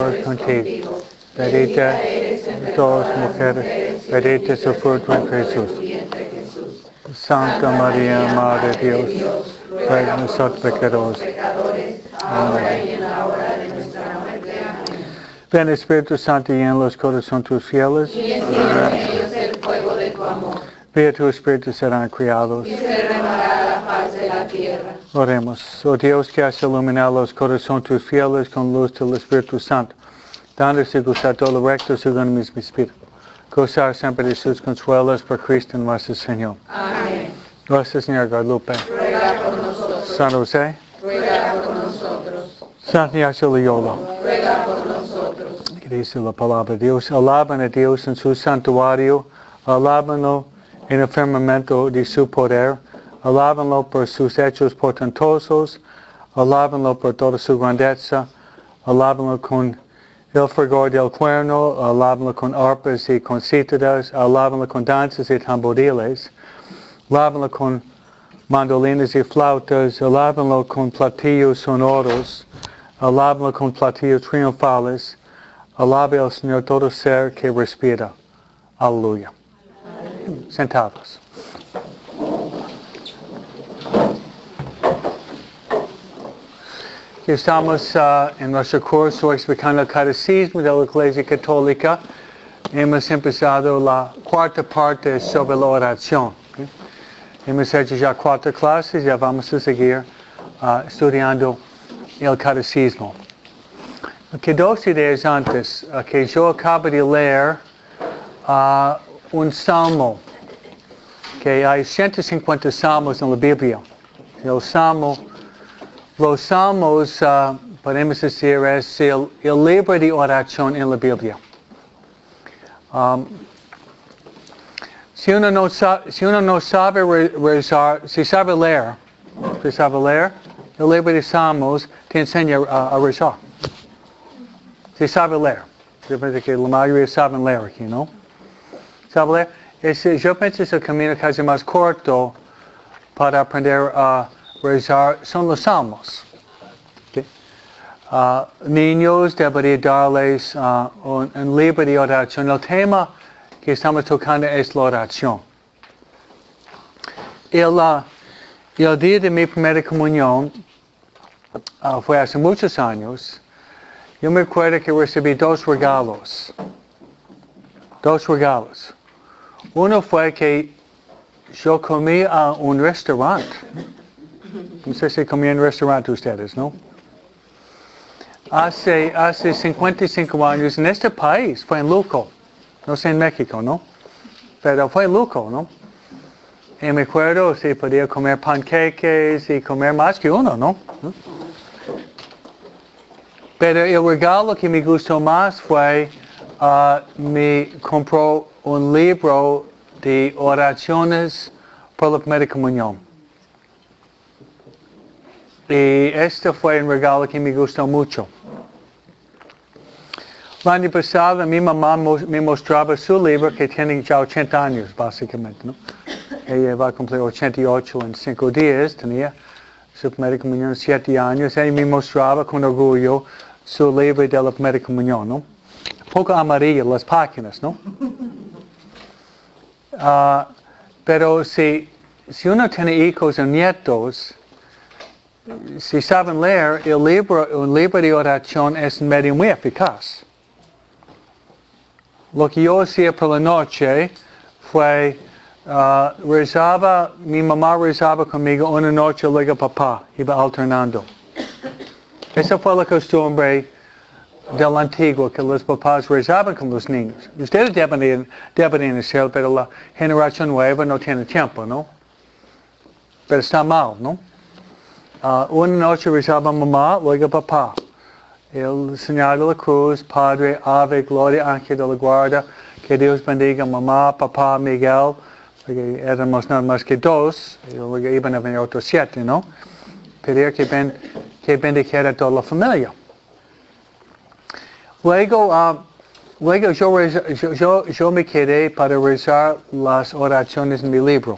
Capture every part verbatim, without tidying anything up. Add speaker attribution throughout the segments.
Speaker 1: contigo. Bendita eres entre todas las mujeres, bendito es su fruto entre Jesús. Santa María, Madre de Dios, ruega por nosotros pecadores, ahora y en la hora de nuestra muerte. Amén. Ven Espíritu Santo y en los corazones tus fieles. Y enciende en ellos el fuego de tu amor. Vía tu Espíritu serán criados. Y se renovará la faz de la tierra. Oremos. Oh Dios, que has iluminado los corazones tus fieles con luz del Espíritu Santo, dándose gustar todo lo recto según el mismo Espíritu. Gozar siempre de sus consuelos por Cristo nuestro Señor. Amén. Nuestra Señora Guadalupe, ruega por nosotros. San José, ruega por nosotros. San Ignacio de Loyola, ruega por nosotros. Que dice la palabra de Dios. Alaban a Dios en su santuario, alábanlo en el firmamento de su poder, alábanlo por sus hechos portentosos, alábanlo por toda su grandeza, alábanlo con el fragor del cuerno, alábanlo con arpas y con cítaras, alábanlo con danzas y tamboriles, alábanlo con mandolinas y flautas, alábanlo con platillos sonoros, alábanlo con platillos triunfales, alabe al Señor todo ser que respira. Aleluya. Sentados. Estamos uh, en nuestro curso explicando el catecismo de la Iglesia Católica. Hemos empezado la cuarta parte sobre la oración. ¿Okay? Hemos hecho ya cuatro clases, ya vamos a seguir uh, estudiando el catecismo. Okay, dos ideas antes, uh, que yo acabo de leer uh, un salmo, que hay ciento cincuenta salmos en la Biblia. El salmo Los salmos, uh, podemos decir, es el, el libro de oración en la Biblia. Um, si, uno no sa- si uno no sabe rezar, si sabe leer, si sabe leer, el libro de salmos te enseña uh, a rezar. Si sabe leer. Yo pienso que la mayoría saben leer aquí, ¿no? ¿Sabe leer? Es, yo pienso que es el camino casi más corto para aprender a rezar son los salmos. Okay. Uh, niños deberían darles uh, un, un libro de oración. El tema que estamos tocando es la oración. El, uh, el día de mi primera comunión uh, fue hace muchos años. Yo me acuerdo que recibí dos regalos. Dos regalos. Uno fue que yo comí a un restaurante. No sé si comían en un restaurante ustedes, ¿no? Hace, hace cincuenta y cinco años en este país, fue en Luco. No sé en México, ¿no? Pero fue en Luco, ¿no? Y me acuerdo si podía comer panqueques y comer más que uno, ¿no? Pero el regalo que me gustó más fue, uh, me compró un libro de oraciones por la primera comunión. Y este fue un regalo que me gustó mucho. El año pasado mi mamá me mostraba su libro que tiene ya ochenta años, básicamente, ¿no? Ella va a cumplir ochenta y ocho en cinco días, tenía su primera comunión siete años. Ella me mostraba con orgullo su libro de la primera comunión, ¿no? Un poco amarillo las páginas, ¿no? Uh, pero si, si uno tiene hijos o nietos, si saben leer, el libro, un libro de oración es un medio muy eficaz. Lo que yo hacía por la noche fue, uh, rezaba, mi mamá rezaba conmigo una noche, luego papá, iba alternando. Esa fue la costumbre del antiguo, que los papás rezaban con los niños. Ustedes deben, deben hacerlo, pero la generación nueva no tiene tiempo, ¿no? Pero está mal, ¿no? Uh, una noche rezaba mamá, luego papá. El Señor de la Cruz, Padre, Ave, Gloria, Ángel de la Guarda, que Dios bendiga mamá, papá, Miguel, porque éramos nada más que dos, y luego iban a venir otros siete, ¿no? Pedir que, ben, que bendijera a toda la familia. Luego, uh, luego yo, yo, yo, yo me quedé para rezar las oraciones en mi libro.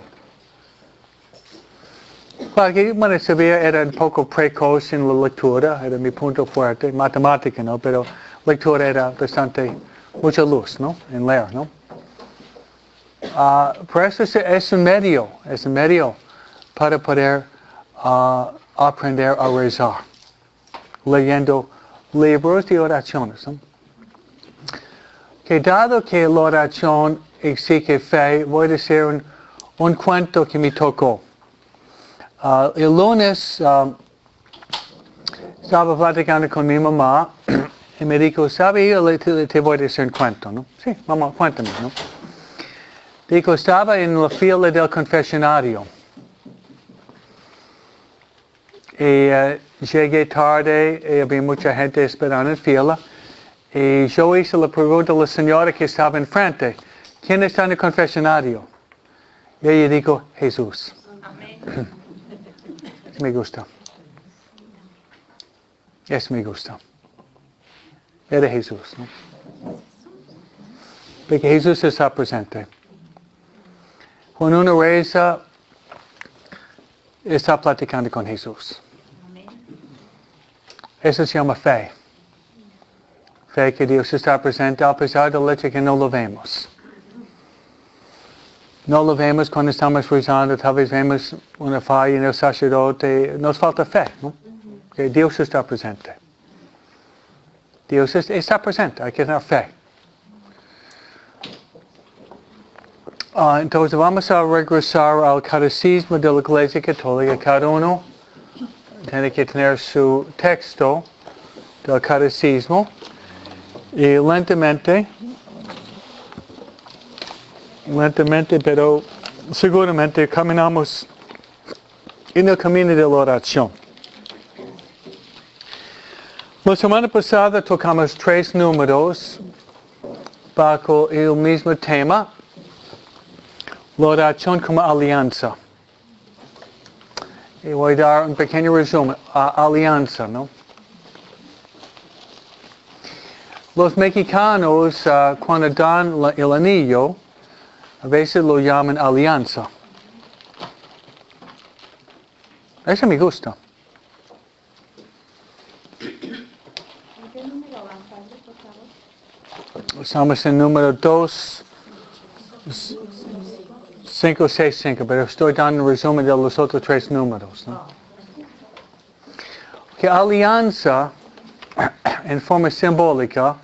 Speaker 1: Porque, bueno, sabía, era un poco precoz en la lectura, era mi punto fuerte, matemática, ¿no? Pero lectura era bastante, mucha luz, ¿no? En leer, ¿no? Uh, por eso es, es un medio, es un medio para poder uh, aprender a rezar, leyendo libros de oraciones, ¿no? Que dado que la oración exige fe, voy a decir un, un cuento que me tocó. Uh, el lunes um, estaba platicando con mi mamá y me dijo, ¿sabe? Yo le, te, te voy a decir un cuento, ¿no? Sí, mamá, cuéntame, ¿no? Dijo, estaba en la fila del confesionario. Y uh, llegué tarde y había mucha gente esperando en fila. Y yo hice la pregunta a la señora que estaba enfrente. ¿Quién está en el confesionario? Y ella dijo, Jesús. Amén. Me gusta. Eso me gusta. Era Jesús, ¿no? Porque Jesús está presente. Cuando uno reza, está platicando con Jesús. Eso se llama fe. Fe que Dios está presente a pesar del hecho que no lo vemos. No lo vemos cuando estamos rezando, tal vez vemos una falla en el sacerdote, nos falta fe, ¿no? Que Dios está presente. Dios está presente, hay que tener fe. Uh, entonces vamos a regresar al catecismo de la Iglesia Católica. Cada uno tiene que tener su texto del catecismo. Y lentamente, lentamente, pero seguramente caminamos en el camino de la oración. La semana pasada tocamos tres números bajo el mismo tema, la oración como alianza. Y voy a dar un pequeño resumen, uh, alianza, ¿no? Los mexicanos, uh, cuando dan la, el anillo, a veces lo llaman alianza. Eso me gusta. Estamos en número dos, cinco, seis, cinco, pero estoy dando un resumen de los otros tres números, ¿no? Que alianza, en forma simbólica,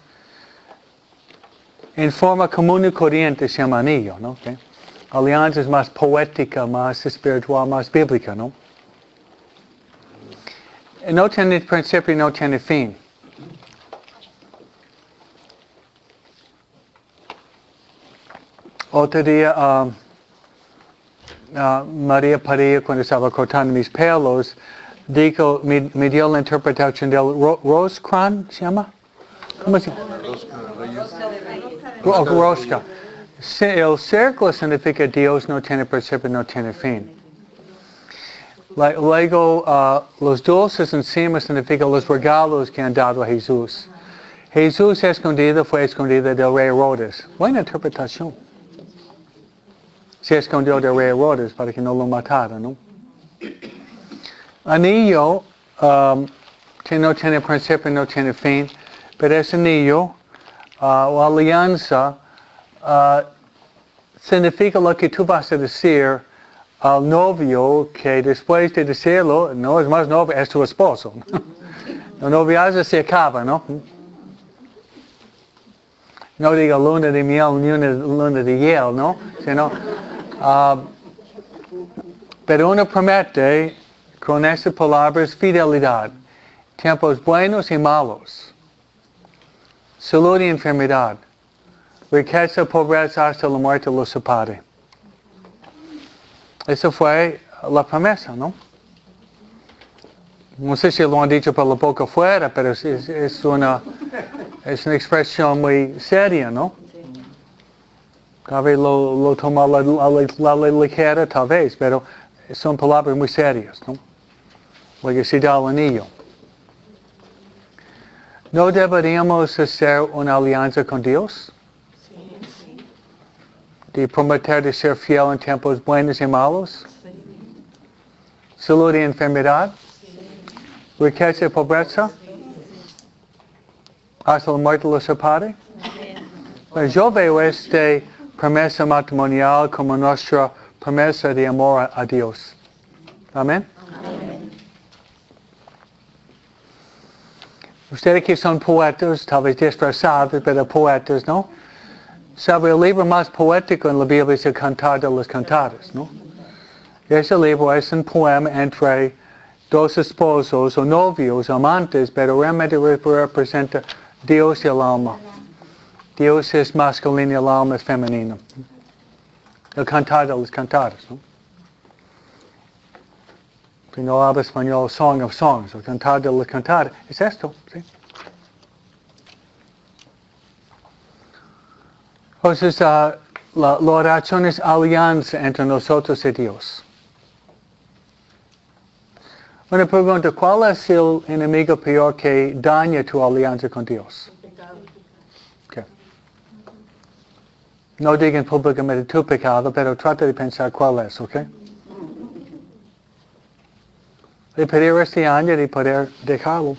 Speaker 1: en forma común y corriente se llama anillo, ¿no? Okay. Alianza es más poética, más espiritual, más bíblica, ¿no? No tiene principio y no tiene fin. Otro día, uh, uh, María Padilla, cuando estaba cortando mis pelos, dijo, me, me dio la interpretación del ro Roscran, ¿se llama? ¿Cómo se llama? Rosca. El círculo significa Dios no tiene principio, no tiene fin. Luego, uh, los dulces encima significan los regalos que han dado a Jesús. Jesús escondido fue escondido del rey Herodes. Buena interpretación. Se escondió del rey Herodes para que no lo matara, ¿no? Anillo, um, que no tiene principio, no tiene fin, pero ese anillo, uh, o alianza, uh, significa lo que tú vas a decir al novio que después de decirlo, no es más novio, es tu esposo. El noviazgo se acaba, ¿no? No diga luna de miel ni una luna de hiel, ¿no? Sino, uh, pero uno promete con esas palabras fidelidad, tiempos buenos y malos, salud y enfermedad, riqueza, pobreza, hasta la muerte los separe. Esa fue la promesa, ¿no? No sé si lo han dicho por la boca afuera, pero es, es, una, es una expresión muy seria, ¿no? Tal vez lo, lo toma a la, la, la, la ligera, tal vez, pero son palabras muy serias, ¿no? Lo que se da al anillo. ¿No deberíamos hacer una alianza con Dios? De prometer de ser fiel en tiempos buenos y malos, sí. Salud y enfermedad, sí. Riqueza y pobreza, sí. hasta la muerte los separe. Pues yo veo esta promesa matrimonial como nuestra promesa de amor a, a Dios. Amén.
Speaker 2: Amén.
Speaker 1: Ustedes que son poetas, tal vez disfrazados, pero poetas, ¿no? Sabe, el libro más poético en la Biblia es el Cantar de los Cantares, ¿no? Ese libro es un poema entre dos esposos o novios, amantes, pero realmente representa Dios y el alma. Dios es masculino y el alma es femenino. El Cantar de los Cantares, ¿no? Si no habla español, Song of Songs, el Cantar de los Cantares, es esto, ¿sí? Entonces, uh, la, la oración es alianza entre nosotros y Dios. Una pregunta, ¿cuál es el enemigo peor que daña tu alianza con Dios? Okay. No digan públicamente tu pecado, pero trata de pensar cuál es, ¿ok? De pedir este año de poder dejarlo.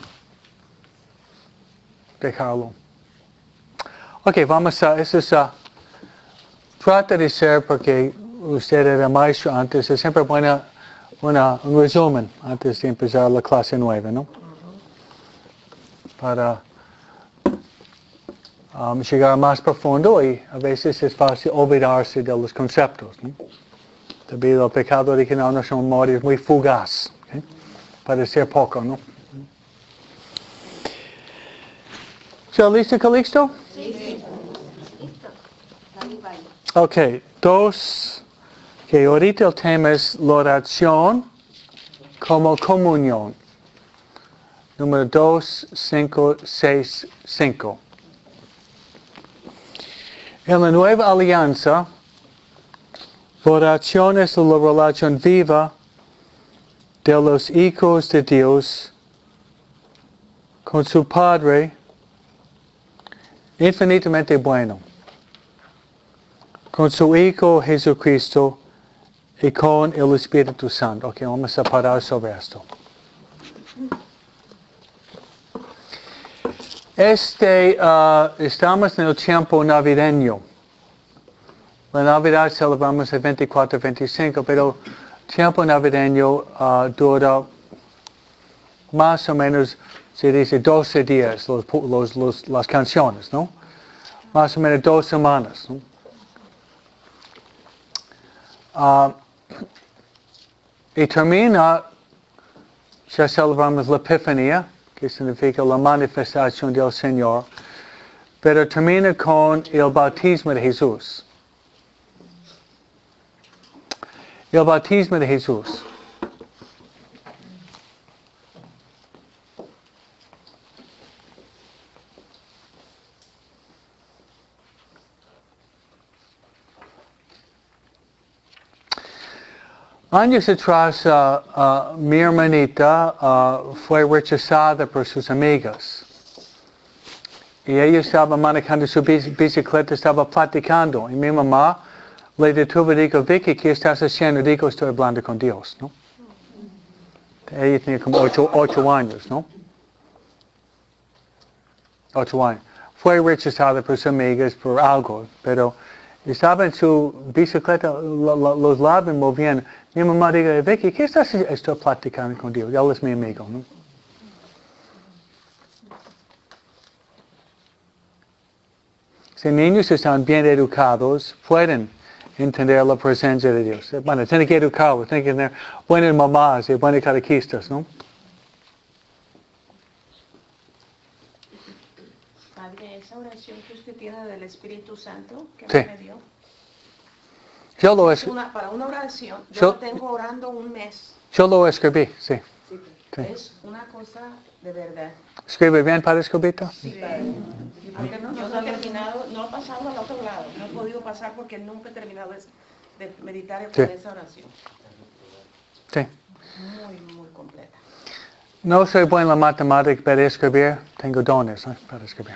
Speaker 1: Dejarlo. Ok, vamos a, eso es, uh, trata de ser, porque usted era maestro antes, es siempre buena, una, un resumen antes de empezar la clase nueva, ¿no? Para um, llegar más profundo y a veces es fácil olvidarse de los conceptos, ¿no? Debido al pecado original, nuestra memoria es muy fugaz, ¿okay? Para ser poco, ¿no? ¿Está listo, Calixto?
Speaker 2: Sí, sí.
Speaker 1: Ok, dos, que ahorita el tema es la oración como comunión. Número dos, cinco, seis, cinco. En la nueva alianza, la oración es la relación viva de los hijos de Dios con su Padre infinitamente bueno, con su Hijo Jesucristo y con el Espíritu Santo. Ok, vamos a parar sobre esto. Este, uh, estamos en el tiempo navideño. La Navidad celebramos el veinticuatro veinticinco, pero el tiempo navideño uh, dura más o menos, se dice doce días, los, los, los, las canciones, ¿no? Más o menos dos semanas, ¿no? Uh, y termina, ya celebramos la Epifanía, que significa la manifestación del Señor, pero termina con el bautismo de Jesús. El bautismo de Jesús. Años atrás, uh, uh, mi hermanita uh, fue rechazada por sus amigas. Y ella estaba manejando su bicicleta, estaba platicando. Y mi mamá le detuvo y dijo, Vicky, ¿qué estás haciendo? Digo, estoy hablando con Dios, ¿no? Ella tenía como ocho, ocho años, ¿no? Ocho años. Fue rechazada por sus amigas por algo, pero estaba en su bicicleta, lo, lo, los labios moviendo. Mi mamá dijo, Vicky, ¿qué estás haciendo? Estoy platicando con Dios. Él es mi amigo, ¿no? Si niños están bien educados, pueden entender la presencia de Dios. Bueno, tienen que educarlos, tienen que tener buenas mamás y buenas catequistas, ¿no?
Speaker 2: Padre, esa oración que usted tiene del Espíritu Santo, que
Speaker 1: Sí.
Speaker 2: me dio,
Speaker 1: Yo lo,
Speaker 2: es
Speaker 1: es,
Speaker 2: una, para una oración, yo
Speaker 1: Yo-
Speaker 2: lo tengo orando un mes.
Speaker 1: yo lo escribí, sí. Sí.
Speaker 2: Es una cosa de verdad.
Speaker 1: ¿Escribe bien para escribirte?
Speaker 2: Sí, porque no, yo no he terminado, no he pasado al otro lado, no he podido pasar porque nunca he terminado de, de meditar
Speaker 1: Sí.
Speaker 2: con esa oración.
Speaker 1: Sí.
Speaker 2: Muy, muy completa.
Speaker 1: No soy bueno en la matemática para escribir, tengo dones, ¿eh? Para escribir.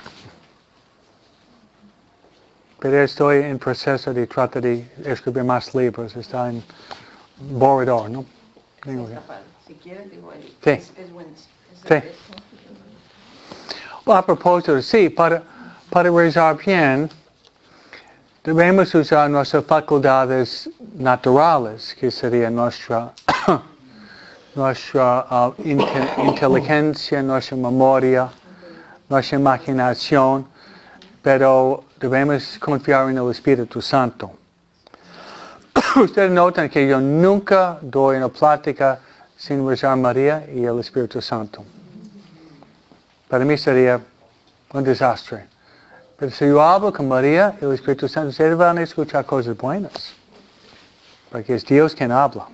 Speaker 1: Pero estoy en proceso de tratar de escribir más libros, está en borrador, ¿no? Tengo que-
Speaker 2: Está padre. Si quieres, digo, ahí.
Speaker 1: Sí.
Speaker 2: Es, es buenísimo. Es-
Speaker 1: Sí.
Speaker 2: es-
Speaker 1: A propósito, sí, para, para rezar bien, debemos usar nuestras facultades naturales, que sería nuestra, nuestra uh, inte, inteligencia, nuestra memoria, nuestra imaginación, pero debemos confiar en el Espíritu Santo. Ustedes notan que yo nunca doy una plática sin rezar María y el Espíritu Santo. Para mí sería un desastre. Pero si yo hablo con María y el Espíritu Santo, ustedes van a escuchar cosas buenas. Porque es Dios quien habla.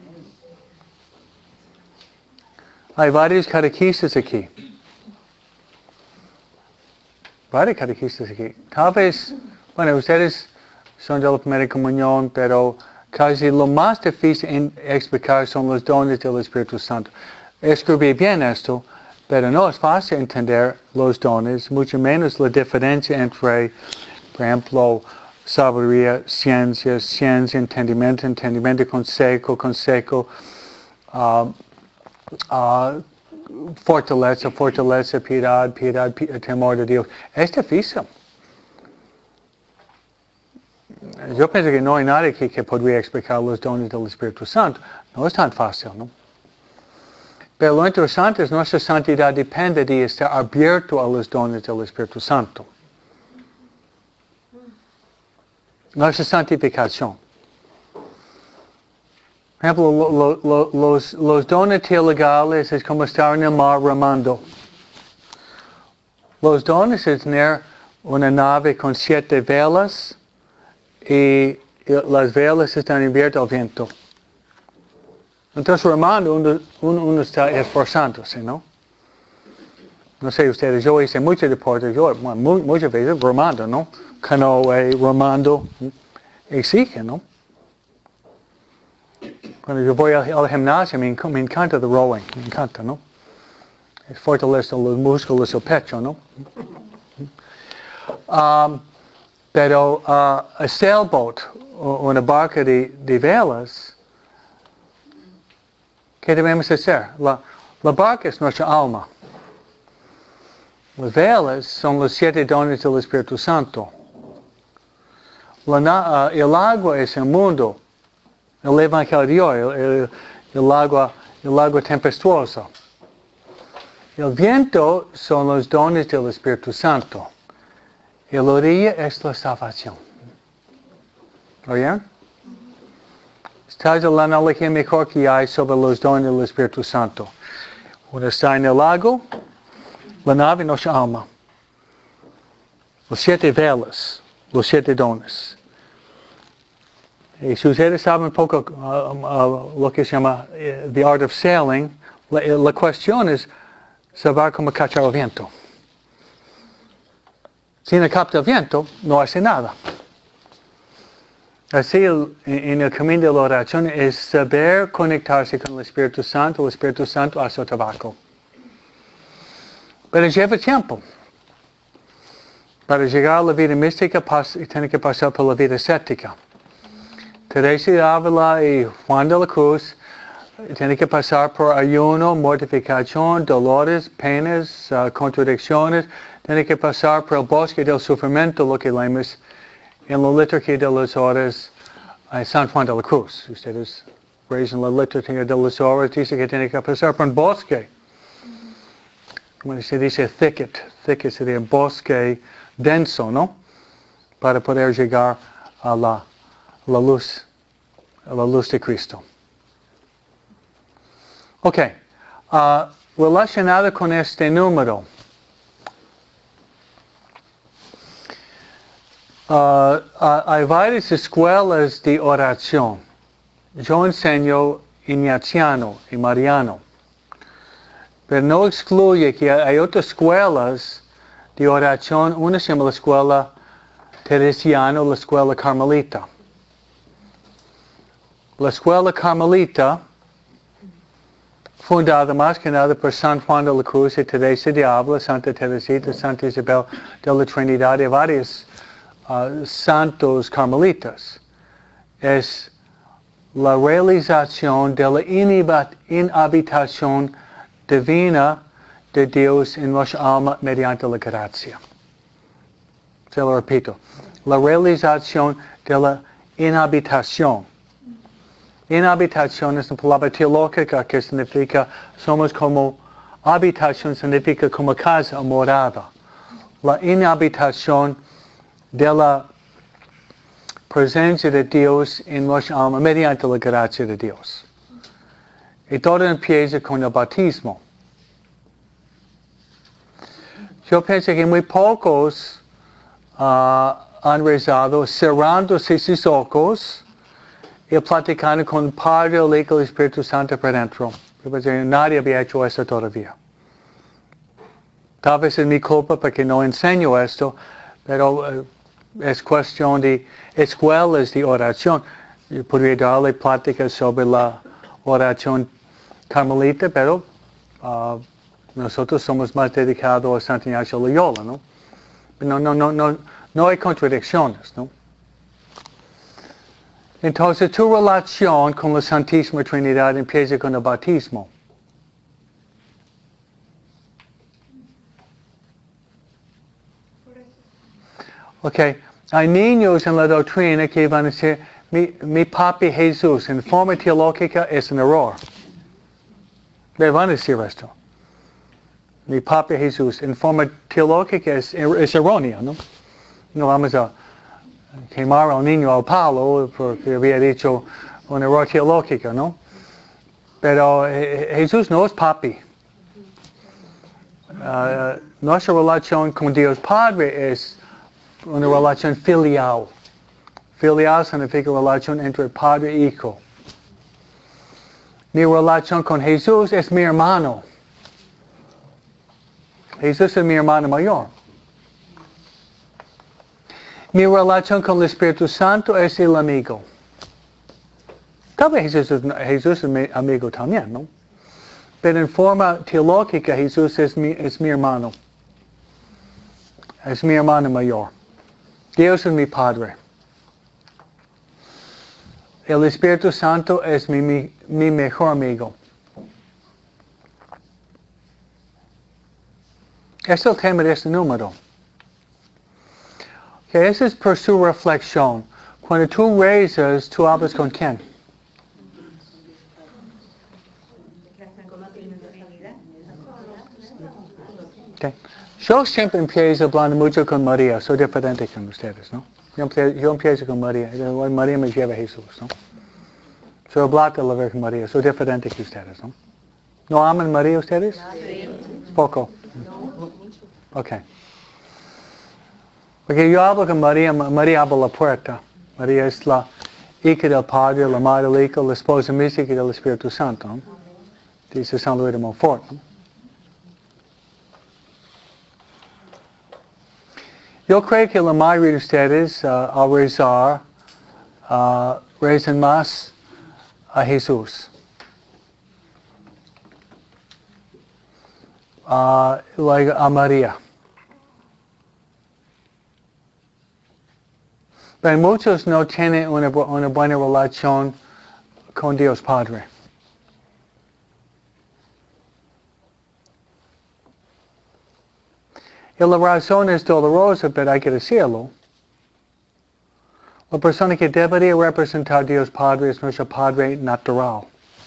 Speaker 1: Hay varios catequistas aquí. Varios catequistas aquí. Tal vez, bueno, ustedes son de la primera comunión, pero casi lo más difícil en explicar son los dones del Espíritu Santo. Escribí bien esto, pero no es fácil entender los dones, mucho menos la diferencia entre, por ejemplo, sabiduría, ciencia, ciencia, entendimiento, entendimiento, consejo, consejo, uh, uh, fortaleza, fortaleza, piedad, piedad, pi temor de Dios. Es difícil. Yo pienso que no hay nadie aquí que podría explicar los dones del Espíritu Santo. No es tan fácil, ¿no? Pero lo interesante es nuestra santidad depende de estar abierto a los dones del Espíritu Santo. Nuestra santificación. Por ejemplo, lo, lo, los, los dones teologales es como estar en el mar remando. Los dones es tener una nave con siete velas y las velas están abiertas al viento. Entonces, remando, uno, uno, uno está esforzándose, ¿no? No sé ustedes, yo hice mucho deporte, yo bueno, muchas veces remando, ¿no? Canoe, remando, exige, ¿no? Cuando yo voy al, al gimnasio, me, me encanta el rowing, me encanta, ¿no? Es fortalece los músculos del pecho, ¿no? Um, pero uh, a sailboat, una barca de, de velas, ¿qué debemos hacer? La, la barca es nuestra alma. Las velas son los siete dones del Espíritu Santo. La, uh, el agua es el mundo. El evangelio, el, el, el, agua, el agua tempestuosa. El viento son los dones del Espíritu Santo. El orilla es la salvación. ¿Oyeron? Esta es la analogía mejor que hay sobre los dones del Espíritu Santo. Uno está en el lago, la nave no se alma. Los siete velas, los siete dones. Y si ustedes saben un poco uh, uh, lo que se llama uh, the art of sailing, la, la cuestión es saber cómo cachar el viento. Si no capta el viento, no hace nada. Así el, en el camino de la oración es saber conectarse con el Espíritu Santo, el Espíritu Santo hace el trabajo. Pero lleva tiempo. Para llegar a la vida mística tiene que pasar por la vida ascética. Teresa de Ávila y Juan de la Cruz tienen que pasar por ayuno, mortificación, dolores, penas, uh, contradicciones. Tienen que pasar por el bosque del sufrimiento, lo que leemos en la liturgia de las horas a San Juan de la Cruz. Ustedes rezan la liturgia de las horas, dice que tienen que pasar por un bosque. Como se dice thicket, thicket sería un bosque denso, ¿no? Para poder llegar a la la luz, la luz de Cristo. Ok, uh, relacionado con este número, uh, uh, hay varias escuelas de oración. Yo enseño ignaciano y mariano, pero no excluye que hay otras escuelas de oración. Una se llama la escuela teresiana, la escuela carmelita. La escuela carmelita, fundada más que nada por San Juan de la Cruz y Teresa de Ávila, Santa Teresita, Santa Isabel de la Trinidad y varios uh, santos carmelitas, es la realización de la inhabitación divina de Dios en nuestra alma mediante la gracia. Se lo repito. La realización de la inhabitación. Inhabitación es una palabra teológica que significa, somos como, habitación significa como casa o morada. La inhabitación de la presencia de Dios en nuestra alma mediante la gracia de Dios. Y todo empieza con el bautismo. Yo pienso que muy pocos uh, han rezado cerrándose sus ojos y platicando con el Padre, el Hijo y el Espíritu Santo por dentro. Nadie había hecho eso todavía. Tal vez es mi culpa porque no enseño esto, pero uh, es cuestión de escuelas de oración. Yo podría darle pláticas sobre la oración carmelita, pero uh, nosotros somos más dedicados a Santo Ignacio Loyola, ¿no? No, no, no, no, no hay contradicciones, ¿no? Entonces, tu relación con la Santísima Trinidad empieza con el bautismo. Ok, hay niños en la doctrina que van a decir, mi, mi papi Jesús, en forma teológica es un error. Le van a decir esto. Mi papi Jesús, en forma teológica es, es errónea, ¿no? No vamos a quemar al niño al palo porque había dicho un error teológico, ¿no? Pero eh, Jesús no es papi. Uh, nuestra relación con Dios Padre es una relación filial. Filial significa relación entre padre e hijo. Mi relación con Jesús es mi hermano. Jesús es mi hermano mayor. Mi relación con el Espíritu Santo es el amigo. Tal vez Jesús es, Jesús es mi amigo también, ¿no? Pero en forma teológica Jesús es mi, es mi hermano. Es mi hermano mayor. Dios es mi Padre. El Espíritu Santo es mi, mi, mi mejor amigo. Es el tema de este número. Que esa es por su reflexión. Cuando tú rezas, ¿tú hablas con quién? Okay. Yo siempre empiezo hablando mucho con María. Soy diferente con ustedes, ¿no? Yo empiezo, yo empiezo con María. María me lleva a Jesús, ¿no? Soy hablando de la Virgen María. Soy diferente que ustedes, ¿no? ¿No aman María ustedes? Sí. Poco. Ok. Porque yo hablo con María, María abre la puerta. María es la hija del Padre, la madre del Hijo, la esposa mística del Espíritu Santo, ¿no? Dice San Luis de Montfort, ¿no? Yo creo que la mayoría de ustedes, uh, al rezar, uh, rezan más a Jesús. Uh, like a María. Pero muchos no tienen una, una buena relación con Dios Padre. Y la razón es dolorosa, pero hay que decirlo. La persona que debería representar a Dios Padre es nuestro Padre natural.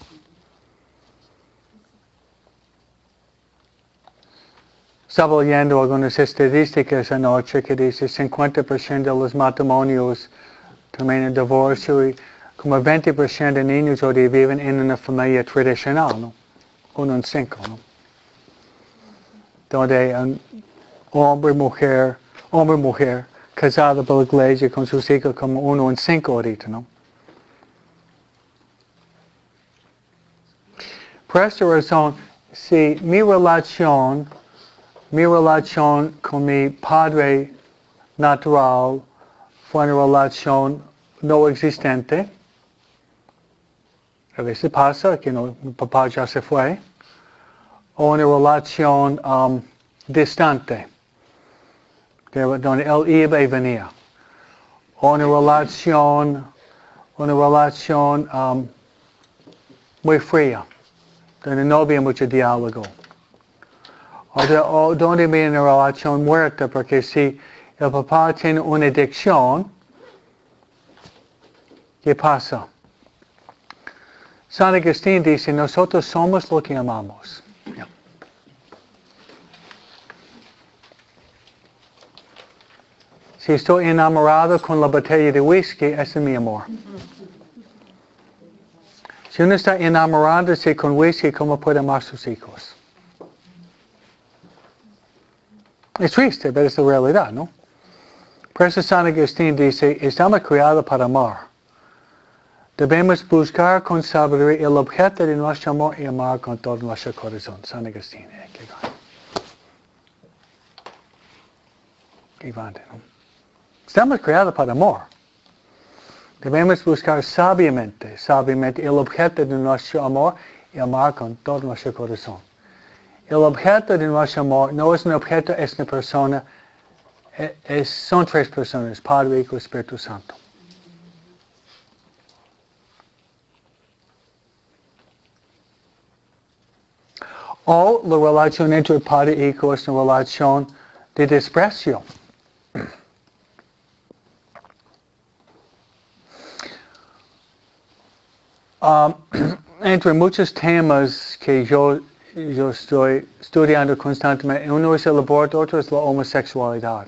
Speaker 1: Estaba leyendo algunas estadísticas anoche que dice cincuenta por ciento de los matrimonios terminan en divorcio y como veinte por ciento de niños hoy viven en una familia tradicional, ¿no? Uno en cinco, ¿no? Donde un hombre, mujer, hombre, mujer, casado por la iglesia con sus hijos como uno en cinco ahorita, ¿no? Por esta razón, si mi relación Mi relación con mi padre natural fue una relación no existente. A veces pasa que no, mi papá ya se fue. O una relación um, distante, donde él iba y venía. O una relación, una relación um, muy fría, donde no había mucho diálogo. O, de, o donde viene una relación muerta, porque si el papá tiene una adicción, ¿qué pasa? San Agustín dice, nosotros somos lo que amamos. Si estoy enamorado con la botella de whisky, ese es mi amor. Si uno está enamorándose con whisky, ¿cómo puede amar a sus hijos? Es triste, pero es la realidad, ¿no? Por eso San Agustín dice, estamos creados para amar. Debemos buscar con sabiduría el objeto de nuestro amor y amar con todo nuestro corazón. San Agustín, eh, qué grande. Qué grande, ¿no? Estamos creados para amor. Debemos buscar sabiamente, sabiamente el objeto de nuestro amor y amar con todo nuestro corazón. El objeto de nuestro amor no es un objeto, es una persona. Es, son tres personas, Padre, Hijo y Espíritu Santo. O la relación entre Padre e Hijo es una relación de desprecio. Um, entre muchos temas que yo, yo estoy estudiando constantemente, uno es el aborto, otro es la homosexualidad.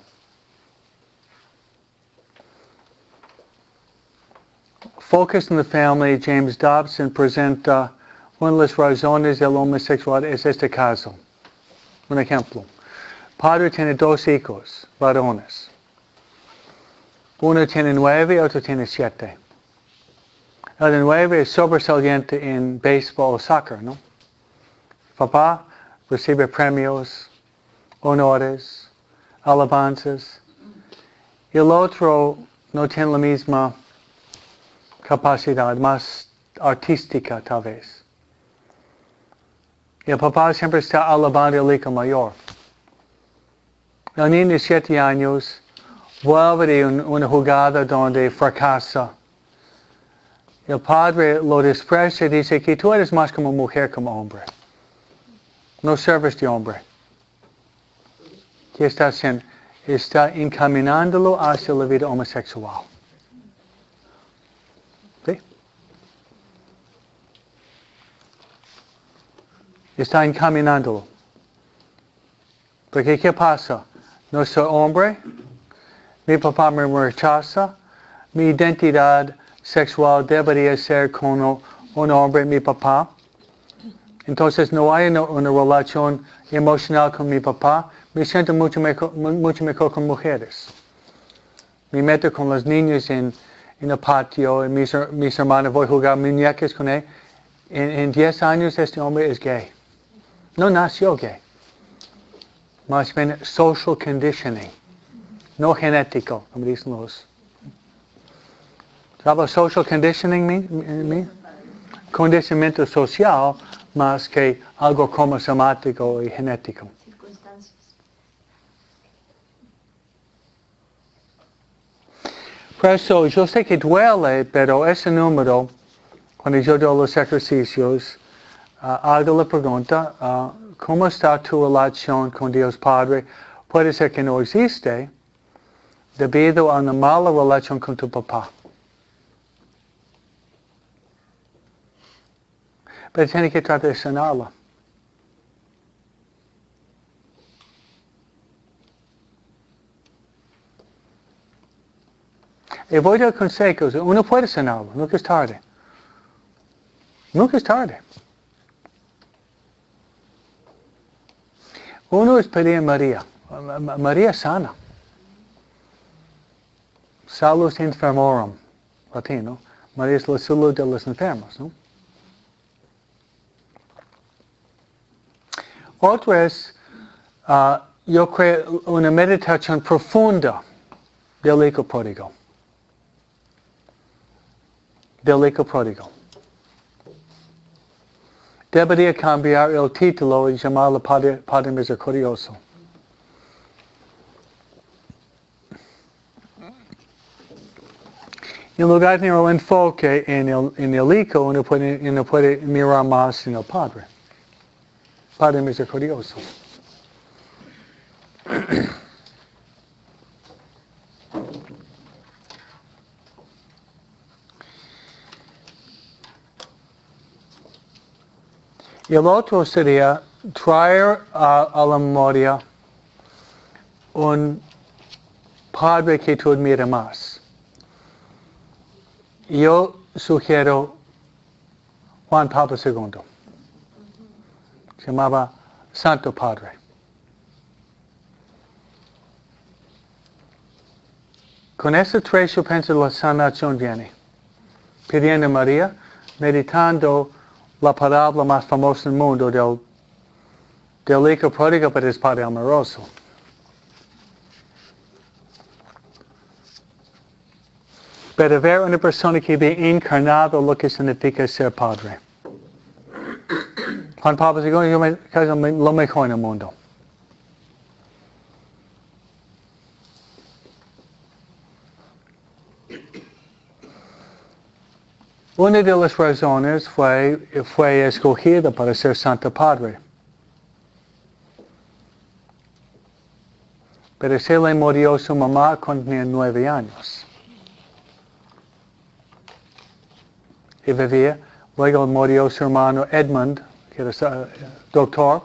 Speaker 1: Focus on the Family, James Dobson presenta una de las razones de la homosexualidad es este caso. Un ejemplo. Padre tiene dos hijos, varones. Uno tiene nueve, otro tiene siete. El de nueve es sobresaliente en béisbol o soccer, ¿no? Papá recibe premios, honores, alabanzas. Y el otro no tiene la misma capacidad, más artística tal vez. Y el papá siempre está alabando al hijo mayor. El niño de siete años vuelve de un, una jugada donde fracasa. El padre lo desprecia y dice que tú eres más como mujer como hombre. No sirves de hombre. ¿Qué está haciendo? Está encaminándolo hacia la vida homosexual. ¿Sí? Está encaminándolo. Porque ¿qué pasa? No soy hombre, mi papá me rechaza, mi identidad sexual debería ser con un hombre, mi papá. Entonces no hay una, una relación emocional con mi papá. Me siento mucho mejor, mucho mejor con mujeres. Me meto con los niños en, en el patio, y mis, mis hermanos voy a jugar muñecas con él. En, en diez años este hombre es gay. No nació gay. Más bien social conditioning. No genético, como dicen los. ¿Sabes social conditioning me, me? Condicionamiento social más que algo cromosomático y genético.
Speaker 3: Circunstancias.
Speaker 1: Por eso yo sé que duele, pero ese número, cuando yo doy los ejercicios, uh, hago la pregunta, uh, ¿cómo está tu relación con Dios Padre? Puede ser que no existe debido a una mala relación con tu papá. Pero tiene que tratar de sanarla. Y voy a dar consejos. Uno puede sanarlo. Nunca es tarde. Nunca es tarde. Uno es pedir a María. María sana. Salus enfermorum. Latino. María es la salud de los enfermos, ¿no? Otro es, uh, yo creo, una meditación profunda del hijo pródigo. Del hijo pródigo. Debería cambiar el título y llamarlo Padre, Padre Misericordioso. En lugar de un enfoque en el, en el hijo, uno puede, uno puede mirar más en el Padre. Padre Misericordioso. Y el otro sería traer a, a la memoria un padre que tú admiras más. Yo sugiero Juan Pablo segundo. Se llamaba Santo Padre. Con esos tres yo pienso la sanación viene. Pidiendo a María, meditando la parábola más famosa del mundo del, del hijo pródigo pero es padre amoroso. Pero ver una persona que ve encarnado lo que significa ser padre. Juan Pablo segundo yo me, es lo mejor en el mundo. Una de las razones fue, fue escogida para ser Santo Padre. Pero se le murió su mamá cuando tenía nueve años. Y vivía. Luego murió su hermano Edmund, que era uh, doctor.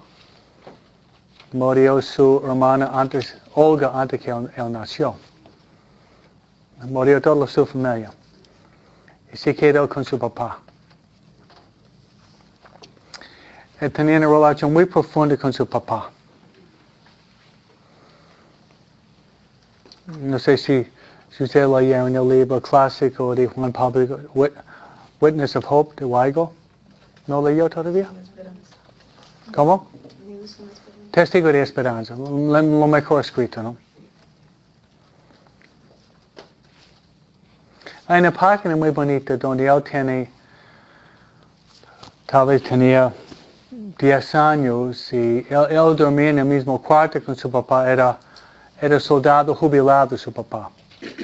Speaker 1: Murió su hermana antes, Olga, antes que él, él nació. Murió toda su familia. Y se quedó con su papá. Él tenía una relación muy profunda con su papá. No sé si, si usted leyó en el libro clásico de Juan Pablo, Witness of Hope, de Weigel. ¿No leyó todavía? ¿Cómo? Testigo de Esperanza. Lo, lo mejor escrito, ¿no? Hay una página muy bonita donde él tiene, tal vez tenía diez años y él, él dormía en el mismo cuarto con su papá. Era, era soldado jubilado su papá.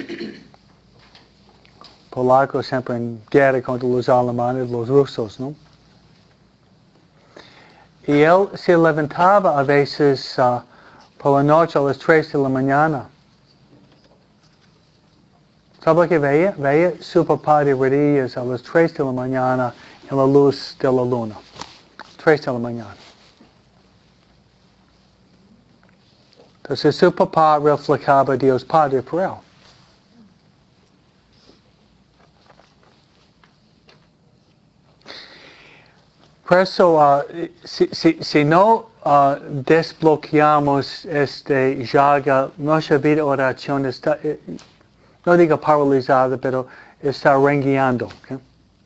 Speaker 1: Polaco siempre en guerra contra los alemanes, los rusos, ¿no? Y él se levantaba a veces uh, por la noche a las tres de la mañana. ¿Sabe lo que veía? Veía su papá de rodillas a las tres de la mañana en la luz de la luna. tres de la mañana. Entonces su papá reflejaba a Dios Padre por él. Por eso, uh, si, si, si no uh, desbloqueamos este llaga, nuestra vida de oración está, eh, no digo paralizada, pero está rengueando. ¿Okay?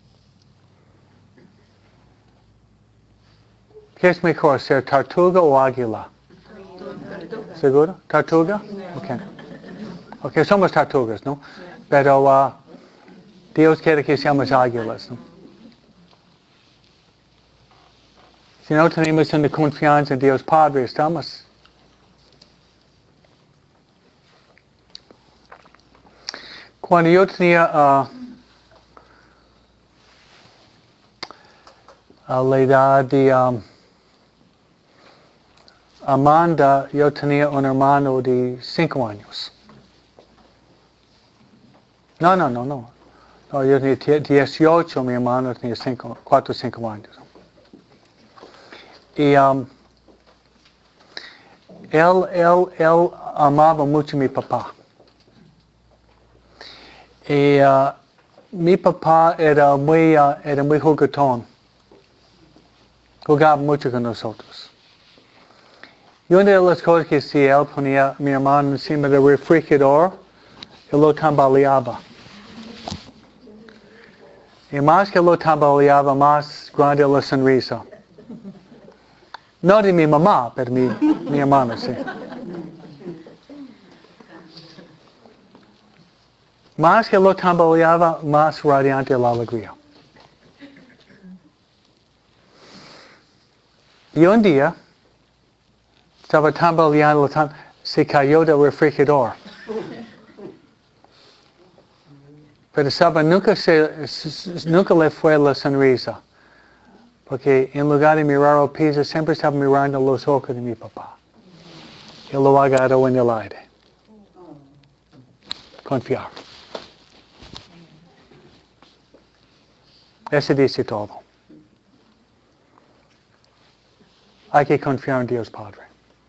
Speaker 1: ¿Qué es mejor, ser tortuga o águila? ¿Seguro? ¿Tortuga? Okay. Ok, somos tortugas, ¿no? Pero uh, Dios quiere que seamos águilas, ¿no? Si no tenemos una confianza en Dios Padre, estamos. Cuando yo tenía uh, a la edad de um, Amanda, yo tenía un hermano de cinco años. No, no, no, no. no yo tenía dieciocho, mi hermano tenía cinco, cuatro o cinco años. Y um, él, él, él amaba mucho a mi papá. Y uh, mi papá era muy, uh, era muy juguetón. Jugaba mucho con nosotros. Y una de las cosas que hacía, él ponía a mi hermano encima del refrigerador y lo tambaleaba. Y más que lo tambaleaba, más grande la sonrisa. No de mi mamá, pero mi, mi hermano, sí. Más que lo tambaleaba, más radiante la alegría. Y un día, estaba tambaleando, se cayó del refrigerador. Pero sabe, nunca, se, nunca le fue la sonrisa. Porque en lugar de mirar al piso, siempre estaba mirando los ojos de mi papá. Y lo agarró en el aire. Confiar. Eso dice todo. hay que confiar en Dios Padre.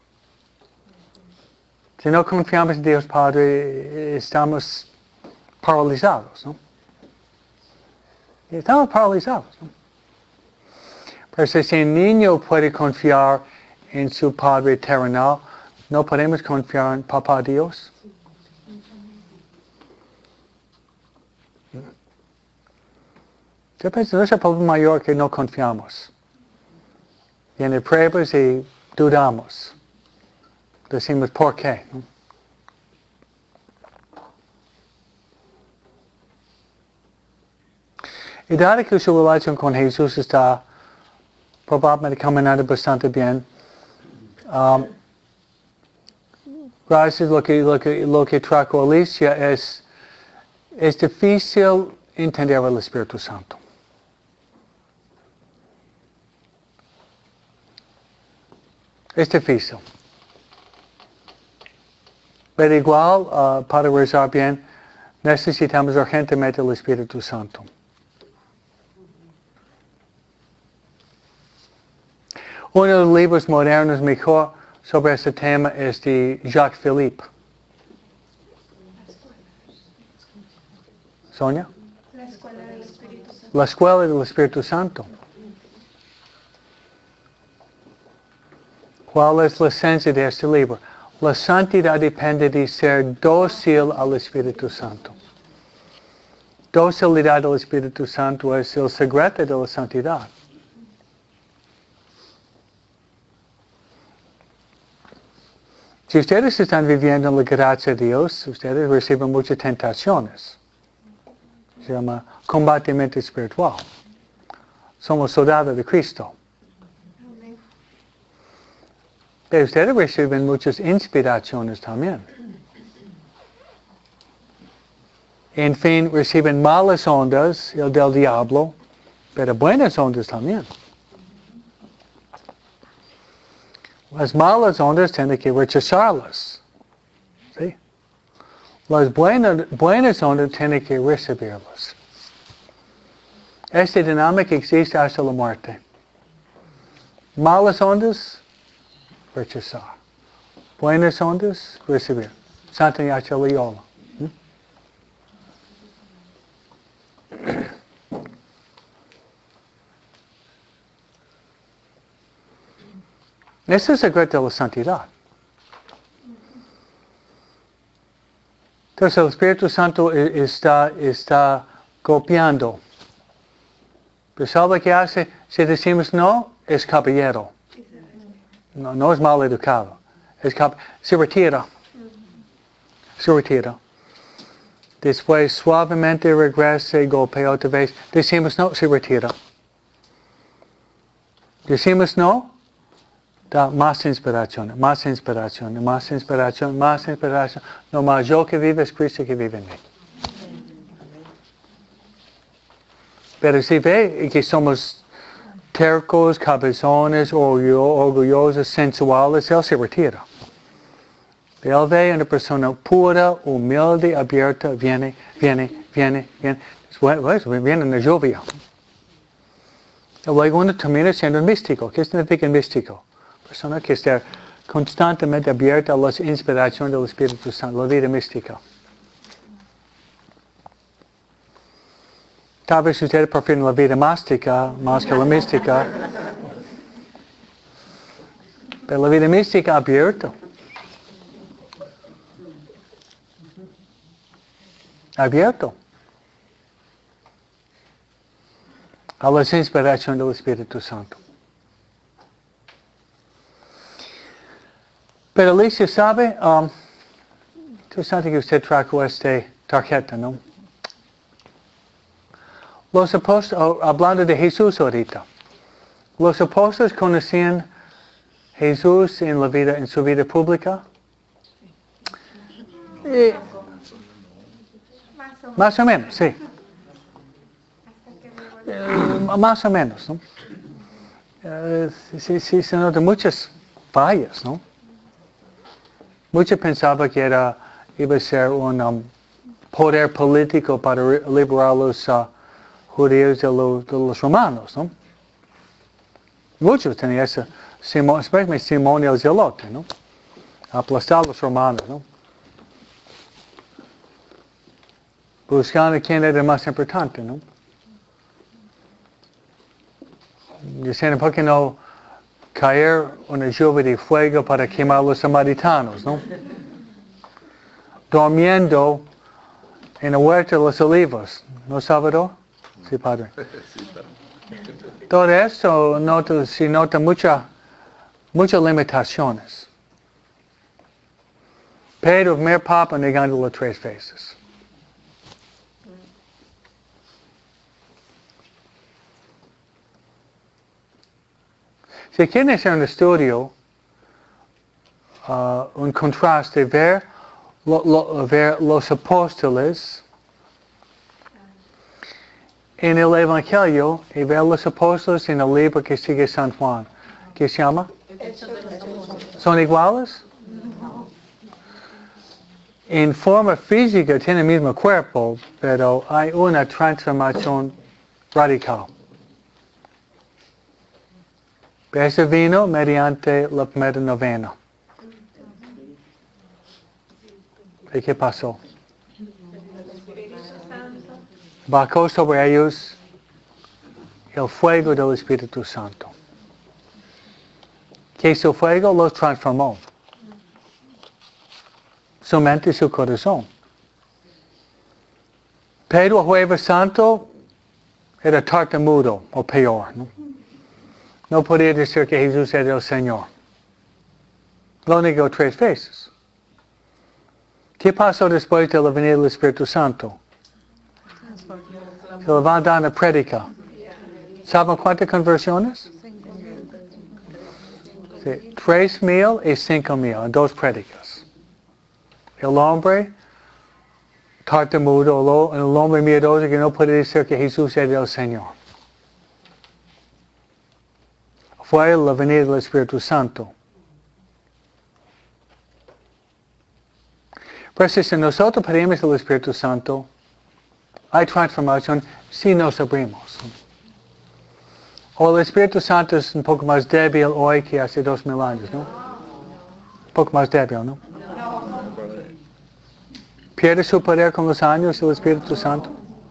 Speaker 1: Si no confiamos en Dios Padre, estamos paralizados, ¿no? Estamos paralizados, ¿no? Pero si el niño puede confiar en su Padre terrenal, ¿no podemos confiar en Papá Dios? Yo pienso que es el problema mayor que no confiamos. Viene pruebas y dudamos. Decimos, ¿por qué? ¿no? Y dado que su relación con Jesús está probablemente caminando bastante bien, um, gracias a lo que, lo que, lo que trajo Alicia, es, es difícil entender el Espíritu Santo. Es difícil. Pero igual, uh, para rezar bien, necesitamos urgentemente el Espíritu Santo. Uno de los libros modernos mejor sobre este tema es de Jacques Philippe. ¿Sonia?
Speaker 2: La escuela del Espíritu Santo.
Speaker 1: La escuela del Espíritu Santo. ¿Cuál es la esencia de este libro? La santidad depende de ser dócil al Espíritu Santo. Docilidad al Espíritu Santo es el secreto de la santidad. Si ustedes están viviendo en la gracia de Dios, ustedes reciben muchas tentaciones. Se llama combatimiento espiritual. Somos soldados de Cristo. Pero ustedes reciben muchas inspiraciones también. En fin, reciben malas ondas, el del diablo, pero buenas ondas también. Las malas ondas tienen que rechazarlas. ¿Sí? Las buenas, buenas ondas tienen que recibirlas. Esta dinámica existe hasta la muerte. Malas ondas, rechazar. Buenas ondas, recibir. Santa Ignacia Loyola. ¿Mm? Ese es el secreto de la santidad. Entonces el Espíritu Santo está, está golpeando. Pero ¿sabe qué hace? Si decimos no, es caballero. No, no es mal educado. Es cap- se retira. Se retira. Después suavemente regresa y golpea otra vez. Decimos no, se retira. Decimos no, da más inspiración, más inspiración, más inspiración, más inspiración. No más yo que vive es Cristo que vive en mí. Pero si ve que somos tercos, cabezones, orgullosos, sensuales, él se retira. Él ve a una persona pura, humilde, abierta, viene, viene, viene, viene. Pues, viene una lluvia. Luego uno termina siendo un místico. ¿Qué significa místico? Persona que está constantemente abierta a las inspiraciones del Espíritu Santo, la vida mística. Tal vez ustedes prefieren la vida mástica más que la mística. Pero la vida mística abierta. Abierto. A las inspiraciones del Espíritu Santo. Pero Alicia sabe, um, interesante que usted trajo esta tarjeta, ¿no? Los apóstoles, hablando de Jesús ahorita, los apóstoles conocían Jesús en la vida, en su vida pública. Eh, más o menos, sí. Eh, más o menos, ¿no? Eh, sí, sí, se notan muchas fallas, ¿no? Muchos pensaban que era, iba a ser un um, poder político para liberar a los uh, judíos de, lo, de los romanos, ¿no? Muchos tenían esa, Simón, especialmente Simón el Zelote, ¿no? Aplastar a los romanos, ¿no? Buscando quién era más importante, ¿no? Diciendo, ¿por qué no caer una lluvia de fuego para quemar a los samaritanos, ¿no? Durmiendo en la huerta de los olivos, ¿no, Salvador? Sí, Padre. Todo esto nota, se nota mucha, muchas limitaciones. Pedro, primer papa, negándolo tres veces. Si quieren hacer un estudio, uh, un contraste, ver, lo, lo, ver los apóstoles en el Evangelio y ver los apóstoles en el libro que sigue San Juan, ¿qué se llama? ¿Son iguales?
Speaker 3: No.
Speaker 1: En forma física tienen el mismo cuerpo, pero hay una transformación radical. Eso vino mediante la primera novena. ¿Y qué pasó? Bajó sobre ellos el fuego del Espíritu Santo. Que ese fuego los transformó. Su mente y su corazón. Pedro el Jueves Santo era tartamudo o peor, ¿no? No podía decir que Jesús era el Señor. Lo negó tres veces. ¿Qué pasó después de la venida del Espíritu Santo? Se levantan a predicar. ¿Saben cuántas conversiones? Sí, tres mil y cinco mil en dos prédicas. El hombre tartamudo, el hombre miedoso que no puede decir que Jesús era el Señor. Fue la venida del Espíritu Santo. Pero si nosotros pedimos el Espíritu Santo, hay transformación si nos abrimos. O el Espíritu Santo es un poco más débil hoy que hace dos mil años, ¿no? Un poco más débil, ¿no? ¿Pierde su poder con los años el Espíritu Santo?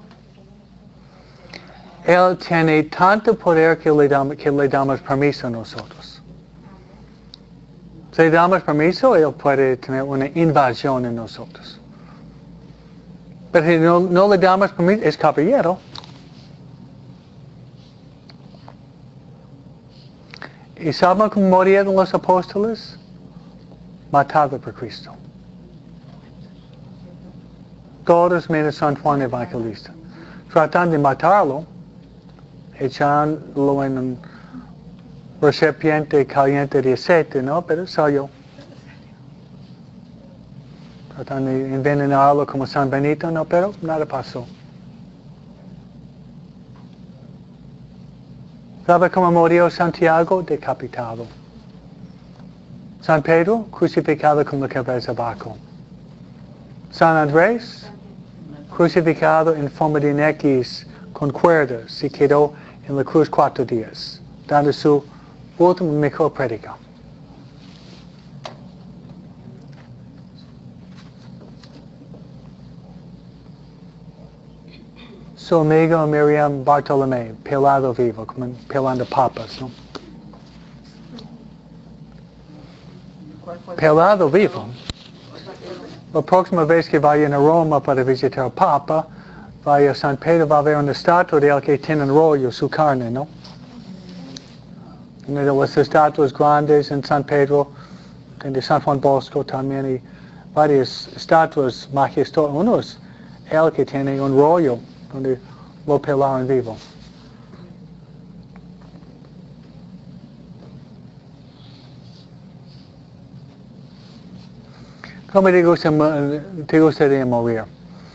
Speaker 1: Él tiene tanto poder que le damos, que le damos permiso a nosotros. Si le damos permiso, Él puede tener una invasión en nosotros. Pero si no, no le damos permiso, es caballero. ¿Y saben cómo murieron los apóstoles? Matados por Cristo. Todos menos San Juan Evangelista. Tratan de matarlo, echándolo en un recipiente caliente de aceite, ¿no? Pero salió. Tratan de envenenarlo como San Benito, ¿no? Pero nada pasó. ¿Sabe cómo murió Santiago? Decapitado. San Pedro, crucificado con la cabeza abajo. San Andrés, crucificado en forma de un X con cuerdas, se quedó en la cruz cuatro días, dando su última mejor prédica. Su amigo Miriam Bartolomé, pelado vivo, como pelando papas, ¿no? Pelado vivo. La próxima vez que vayan a Roma para visitar al Papa, vaya a San Pedro, va a haber una estatua de él que tiene un rollo, su carne, ¿no? Una de las estatuas grandes en San Pedro, de San Juan Bosco también, y varias estatuas majestuosas. Uno es él que tiene un rollo, donde lo pelaron vivo. ¿Cómo te, gusta, te gustaría morir?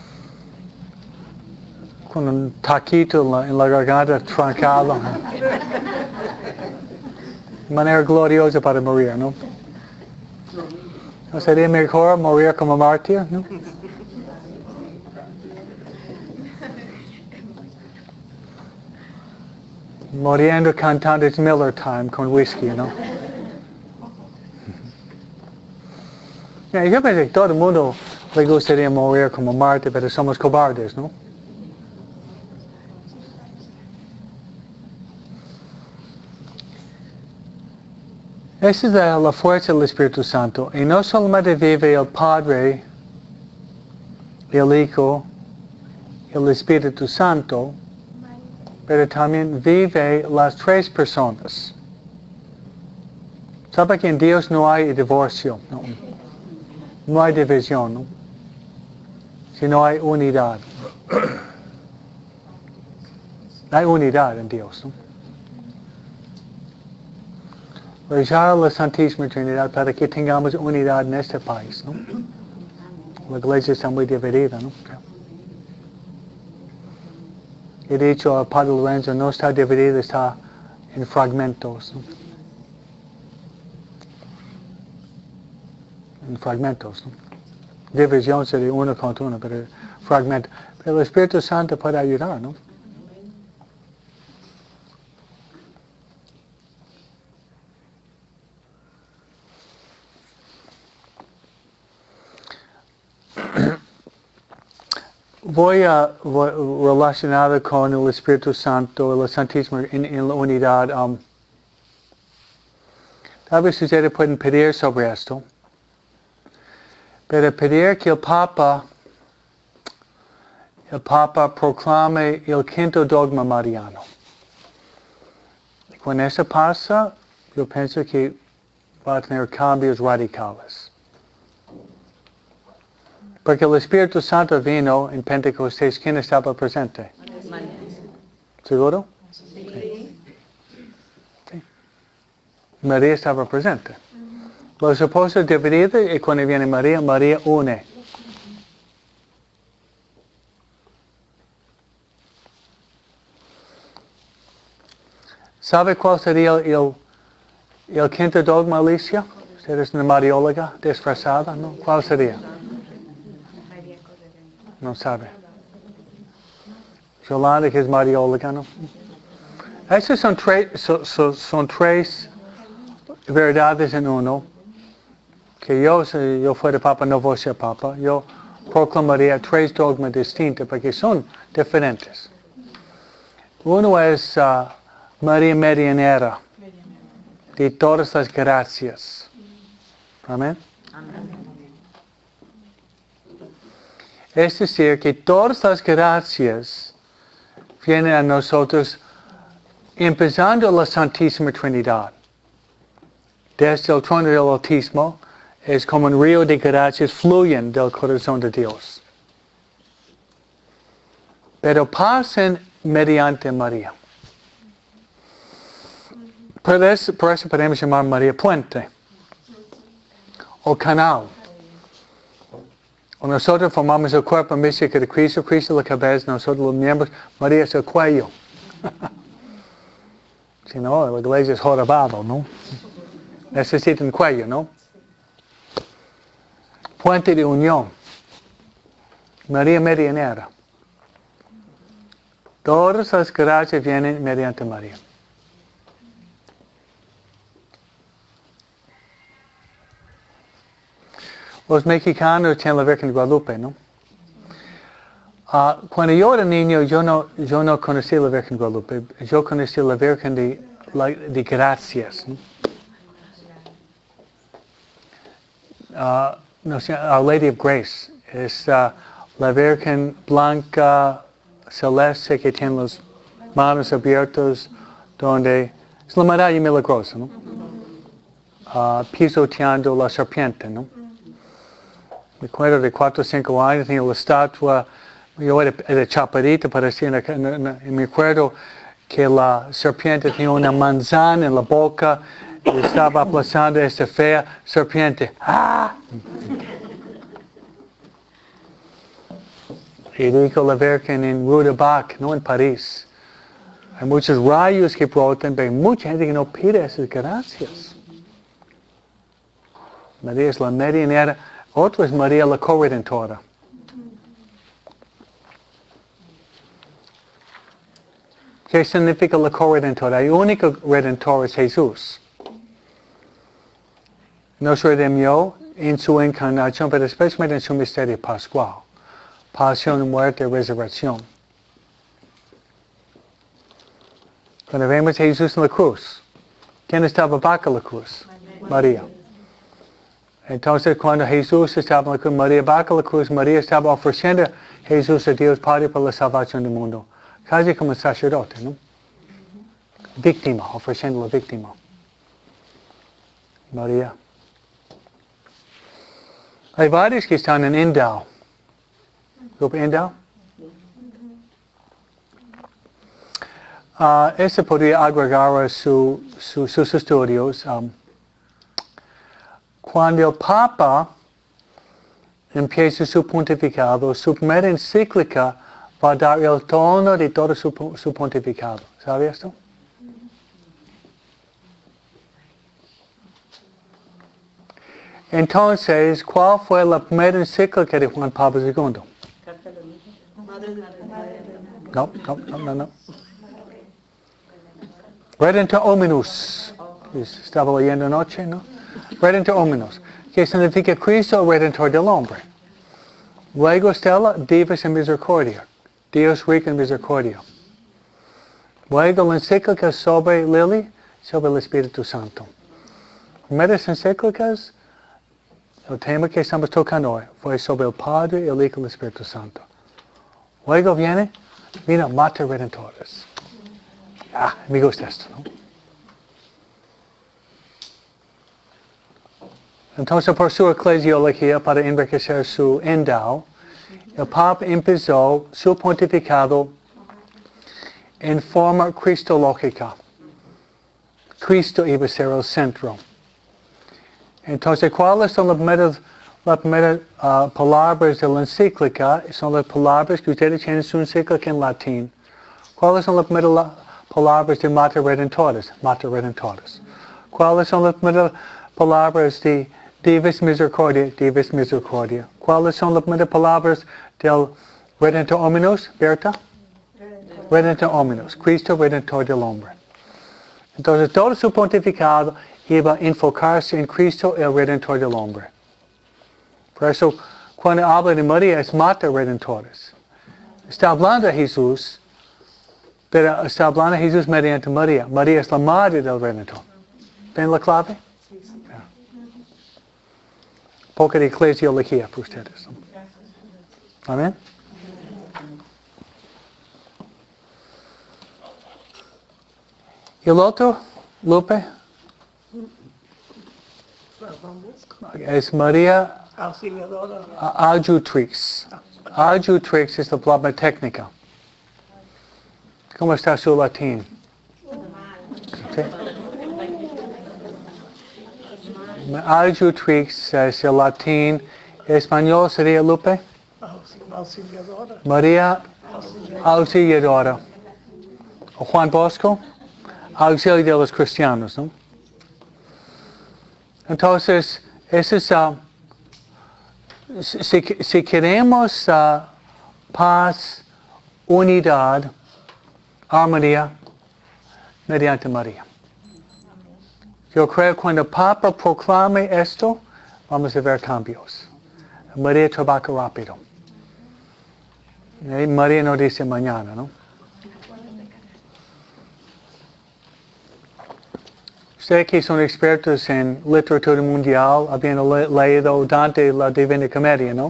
Speaker 1: Con un taquito en la, en la garganta trancado. Manera gloriosa para morir, ¿no? ¿No sería mejor morir como mártir, no? Muriendo cantando It's Miller Time con whisky, ¿no? Mira, yo pensé que todo el mundo le gustaría morir como Marta, pero somos cobardes, ¿no? Esa es la, la fuerza del Espíritu Santo. Y no solamente vive el Padre, el Hijo, el Espíritu Santo, pero también vive las tres personas. ¿Sabe que en Dios no hay divorcio? No, no hay división, ¿no? Sino hay unidad. Hay unidad en Dios, ¿no? Rezar a la Santísima Trinidad para que tengamos unidad en este país, ¿no? La iglesia está muy dividida, ¿no? He dicho al Padre Lorenzo, no está dividida, está en fragmentos, ¿no? En fragmentos, ¿no? División sería uno contra uno, pero fragmento. Pero el Espíritu Santo puede ayudar, ¿no? Voy a voy, relacionado con el Espíritu Santo, la Santísima en, en la unidad. Um, tal vez ustedes pueden pedir sobre esto, pero pedir que el Papa, el Papa proclame el quinto dogma mariano. Cuando eso pasa, yo pienso que va a tener cambios radicales. Porque el Espíritu Santo vino en Pentecostés. ¿Quién estaba presente?
Speaker 2: María.
Speaker 1: ¿Seguro?
Speaker 2: Sí.
Speaker 1: Sí. María estaba presente. Los apóstoles divididos y cuando viene María, María une. ¿Sabe cuál sería el, el, el quinto dogma, Alicia? Usted es una marióloga disfrazada, ¿no? ¿Cuál sería? No sabe. Yolanda, que es marióloga, ¿no? Esas son, tres, son, son, son tres verdades en uno. Que yo, si yo fuera papa, no voy a ser papa. Yo proclamaría tres dogmas distintos porque son diferentes. Uno es uh, María Medianera, de todas las gracias. Amén.
Speaker 2: Amén.
Speaker 1: Es decir, que todas las gracias vienen a nosotros empezando la Santísima Trinidad. Desde el trono del Altísimo es como un río de gracias fluyen del corazón de Dios. Pero pasan mediante María. Por eso, por eso podemos llamar María puente o canal. O nosotros formamos el cuerpo místico de Cristo, Cristo es la cabeza, nosotros los miembros, María es el cuello. Si no, la iglesia es jorobado, ¿no? Necesita un cuello, ¿no? Puente de unión. María medianera. Todas las gracias vienen mediante María. Los mexicanos tienen la Virgen de Guadalupe, ¿no? Uh, cuando yo era niño, yo no, yo no conocía la Virgen de Guadalupe. Yo conocí la Virgen de, la, de Gracias, ¿no? Uh, no sé, Our Lady of Grace. Es uh, la Virgen blanca, celeste, que tiene las manos abiertas, donde es la medalla milagrosa, ¿no? Uh, pisoteando la serpiente, ¿no? Me acuerdo de cuatro o cinco años, tenía la estatua, yo era, era chaparrito, parecía, y me acuerdo que la serpiente tenía una manzana en la boca y estaba aplazando a esta fea serpiente. ¡Ah! Y dijo la Virgen en Rue de Bac, no en París. Hay muchos rayos que brotan, pero hay mucha gente que no pide esas gracias. María es la medianera. Otro es María la corredentora. ¿Qué significa la corredentora? El único redentor es Jesús. Nos redimió en su encarnación, pero especialmente en su misterio pascual. Pasión, muerte y resurrección. Cuando vemos a Jesús en la cruz, ¿quién estaba bajo la cruz? María. Entonces, cuando Jesús estaba en la cruz, María bajo la cruz, María estaba ofreciendo a Jesús a Dios Padre por la salvación del mundo. Casi como un sacerdote, ¿no? Víctima, ofreciendo la víctima. María. Hay varios que están en Endau. ¿Grupo Endau? Uh, ese podría agregar a su, su, sus estudios. Um, cuando el Papa empieza su pontificado, su primera encíclica va a dar el tono de todo su, su pontificado. ¿Sabe esto? Entonces, ¿cuál fue la primera encíclica de Juan Pablo segundo? No, no, no, no, no. Redentor Hominus. Estaba leyendo anoche, ¿no? Redentor Hominus. Que significa Cristo, Redentor del hombre. Luego está la Divus en Misericordia. Dios rico en misericordia. Luego la encíclica sobre Lily, sobre el Espíritu Santo. Primeras encíclicas, el tema que estamos tocando hoy fue sobre el Padre, el Hijo y el Espíritu Santo. Luego viene, vino Mater Redentores. Ah, me gusta esto, ¿no? Entonces, por su eclesiología, para enriquecer su endau, el Papa empezó su pontificado en forma cristológica. Cristo iba a ser el centro. Entonces, ¿cuáles son las primeras, las primeras uh, palabras de la encíclica? Son las palabras que ustedes tienen en su encíclica en latín. ¿Cuáles son las primeras la, palabras de Mater Redentores? Mater Redentores. ¿Cuáles son las primeras palabras de Divus Misericordia? Divus Misericordia. ¿Cuáles son las primeras palabras del Redentor Hominus, Berta? Redentor. Redentor Hominus. Cristo Redentor del hombre. Entonces, todo su pontificado iba a enfocarse en Cristo, el Redentor del hombre. Por eso, cuando habla de María, es Mater Redentores. Está hablando de Jesús, pero está hablando de Jesús mediante María. María es la madre del Redentor. ¿Ven la clave? Yeah. Poco de eclesiología para ustedes. Amén. ¿Y el otro, Lupe? Es María Adjutrix. Adjutrix es la palabra técnica. ¿Cómo está su latín? ¿Sí? Adjutrix es el latín. ¿Español sería Lupe? Auxiliadora. María Auxiliadora. O Juan Bosco, auxilio de los cristianos, ¿no? Entonces, ese es, uh, si, si queremos uh, paz, unidad, armonía, mediante María. Yo creo que cuando el Papa proclame esto, vamos a ver cambios. María trabaja rápido. Y María no dice mañana, ¿no? Ustedes que son expertos en literatura mundial, habiendo le leído Dante la Divina Comedia, ¿no?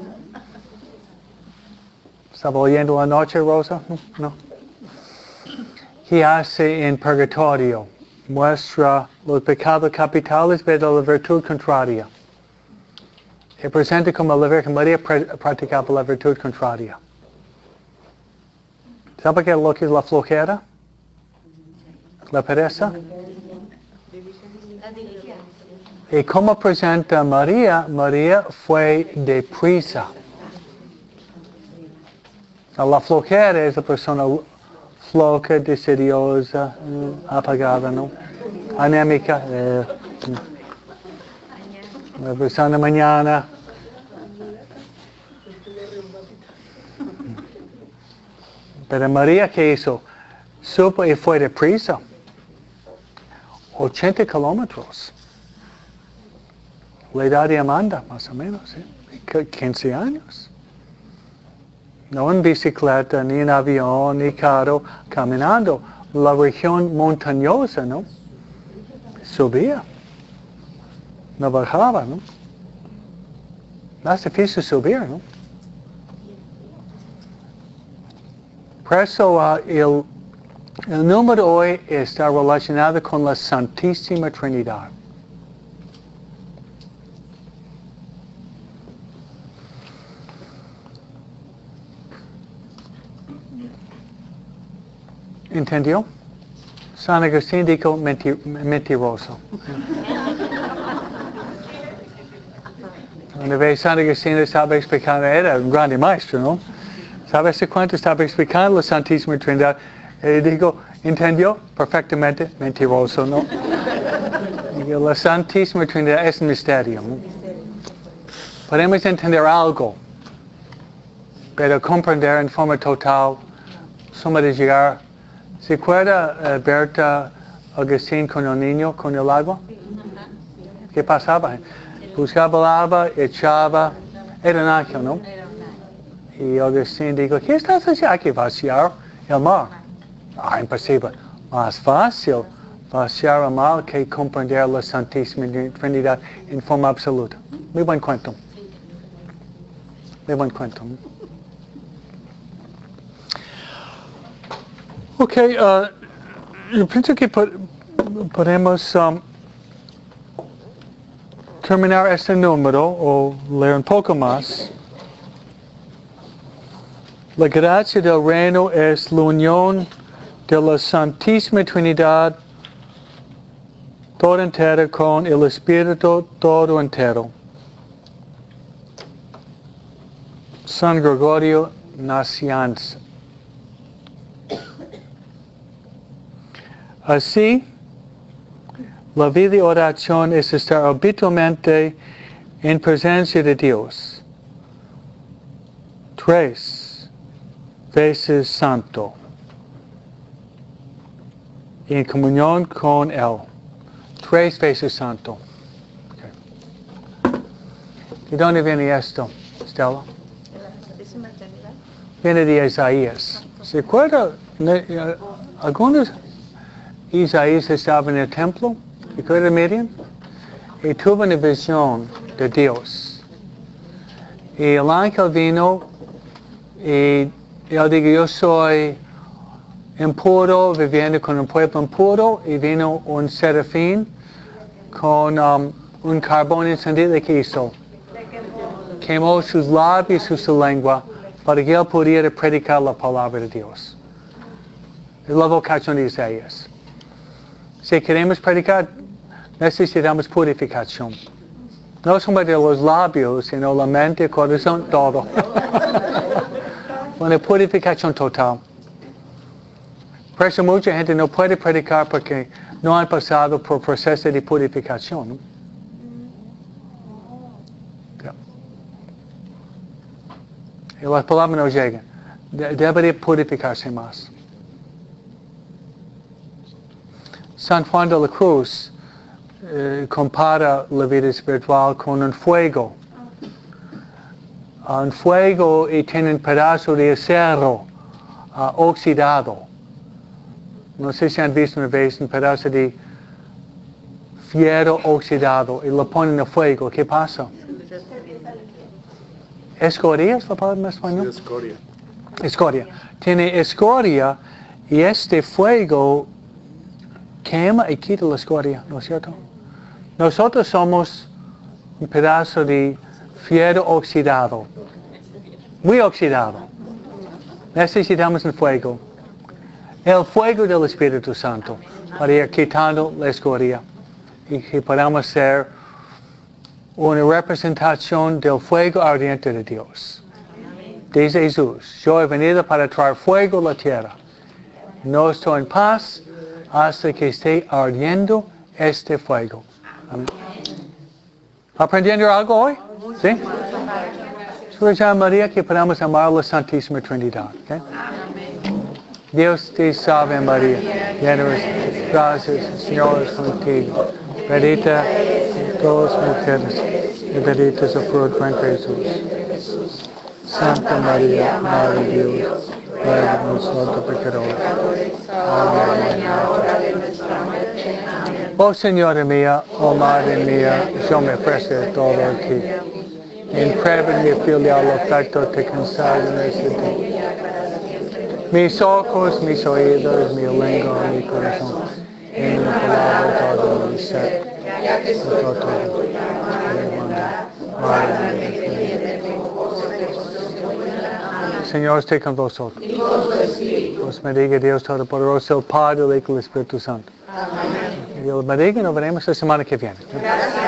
Speaker 1: ¿Estaba oyendo anoche, Rosa? No. no. ¿Qué hace en purgatorio? Muestra los pecados capitales de la virtud contraria. Y presenta como la Virgen María practicaba la virtud contraria. ¿Sabe qué es lo que es la flojera? ¿La pereza? Y como presenta María, María fue deprisa. La flojera es la persona floja, decidiosa, apagada, ¿no? Anémica. Eh, la persona mañana. Pero María, ¿qué hizo? Supo y fue deprisa. ochenta kilómetros. la edad de Amanda, más o menos, ¿eh? quince años. No en bicicleta, ni en avión, ni carro, caminando. La región montañosa, ¿no? Subía. No bajaba, ¿no? Más difícil subir, ¿no? Por eso uh, el, el número hoy está relacionado con la Santísima Trinidad. ¿Entendió? San Agustín dijo mentir, mentiroso. Una vez San Agustín estaba explicando, era un grande maestro, ¿no? ¿Sabes cuánto estaba explicando la Santísima Trinidad? Y dijo, ¿entendió? Perfectamente mentiroso, ¿no? La Santísima Trinidad es un misterio, ¿no? Podemos entender algo, pero comprender en forma total, suma de llegar. ¿Se acuerda uh, Berta Agustín con el niño, con el agua? ¿Qué pasaba? Buscaba el agua, echaba, era un ángel, ¿no? Y Agustín dijo, ¿qué estás haciendo? Hay que vaciar el mar. Ah, imposible. Más fácil vaciar el mar que comprender la Santísima Trinidad en forma absoluta. Muy buen cuento. Muy buen cuento. Ok, uh, yo pienso que po podemos um, terminar este número o leer un poco más. La gracia del reino es la unión de la Santísima Trinidad toda entera con el Espíritu todo entero. San Gregorio Nacianz. Así, la vida de oración es estar habitualmente en presencia de Dios. Tres veces santo. Y en comunión con Él. Tres veces santo. Okay. ¿De dónde viene esto, Stella? Viene de Isaías. ¿Se acuerda? Algunos Isaías estaba en el templo, ¿recuerda Miriam? Y tuvo una visión de Dios. Y el ángel vino y él dijo, yo soy impuro, viviendo con un pueblo impuro, y vino un serafín con um, un carbón encendido. ¿Qué hizo? Quemó sus labios y su lengua para que él pudiera predicar la palabra de Dios. Es la vocación de Isaías. Si queremos predicar, necesitamos purificación. No solamente los labios, sino la mente, el corazón, todo. Una purificación total. Por eso mucha gente no puede predicar porque no han pasado por proceso de purificación, ¿no? Yeah. Y las palabras no llegan. De- debería purificarse más. San Juan de la Cruz eh, compara la vida espiritual con un fuego. Un fuego y tiene un pedazo de acero uh, oxidado. No sé si han visto una vez un pedazo de fierro oxidado y lo ponen en el fuego. ¿Qué pasa? ¿Escoria es la palabra en español?
Speaker 3: Sí, escoria.
Speaker 1: Escoria. Tiene escoria y este fuego quema y quita la escoria, ¿no es cierto? Nosotros somos un pedazo de fierro oxidado, muy oxidado. Necesitamos un fuego. El fuego del Espíritu Santo para ir quitando la escoria y que podamos ser una representación del fuego ardiente de Dios. Dice Jesús, yo he venido para traer fuego a la tierra. No estoy en paz hasta que esté ardiendo este fuego. Amén. ¿Aprendiendo algo hoy? ¿Sí? Solo María que podamos amar la Santísima Trinidad. ¿Okay? Dios te salve María, llena eres de gracia, el Señor es contigo. Bendita todas las mujeres. y bendito es el fruto de Jesús. Santa María, Madre de Dios, ruega por nosotros pecadores, ahora y en la hora de nuestra muerte. Amén. Oh Señora mía, oh Madre mía, yo me ofrezco de todo aquí. En prueba de mi filial afecto te consagro en este día. Mis ojos, mis oídos, mi lengua, mi corazón, en mi palabra todo mi ser. Ya que soy todo, Señor esté con vosotros. Os bendiga Dios Todopoderoso, el Padre, el Hijo y el Espíritu Santo. Amén. Dios bendiga y nos veremos la semana que viene. Gracias.